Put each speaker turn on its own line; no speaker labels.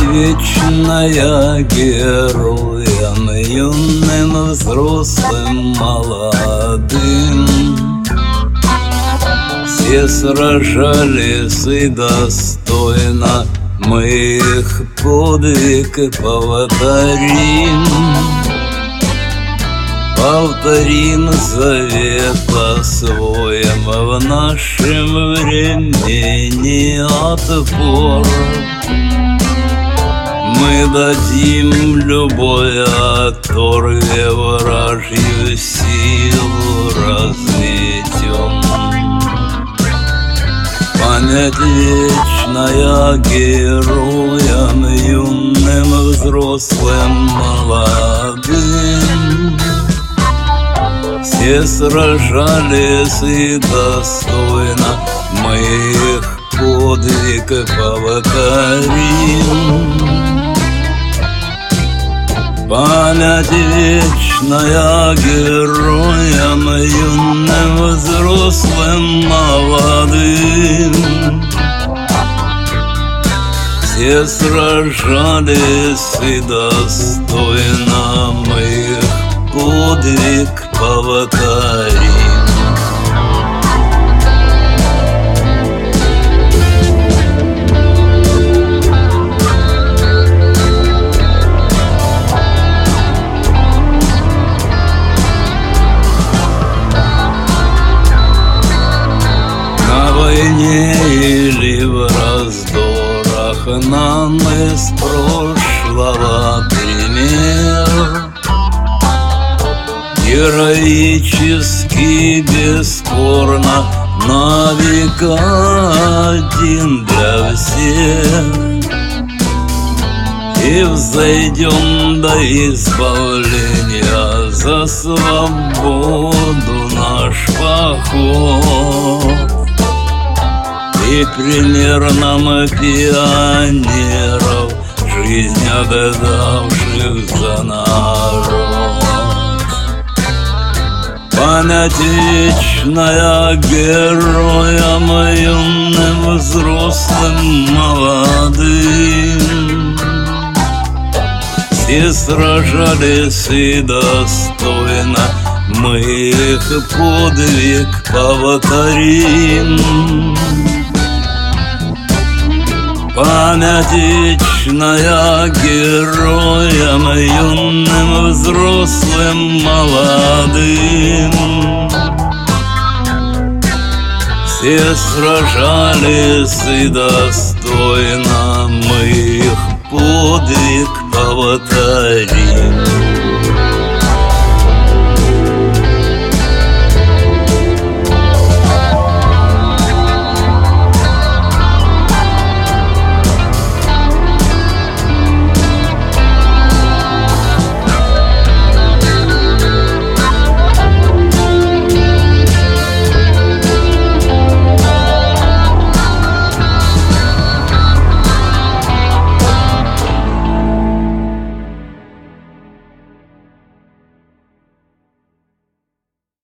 вечная героям, юным, взрослым, молодым. Все сражались и достойно, мы их подвиг повторим. Повторим завет по-своему, в нашем времени отпор. Мы дадим любой оторве, вражью силу разметем. Память вечная героям, юным, взрослым, молодым. Все сражались и достойно, мы их подвиг повторим. Память вечная героям, юным, взрослым, молодым. Все сражались и достойно, мы их подвиг повторим. На войне или в раздорах нам из прошлого пример. Героически, бесспорно, на века один для всех. И взойдем до избавления, за свободу наш поход. И пример нам пионеров, жизнь отдавших за народ. Память вечная героям, юным, взрослым, молодым. Все сражались и достойно, мы их подвиг повторим. Память вечная героям, юным, взрослым, молодым. Все сражались и достойно, мы их подвиг повторим.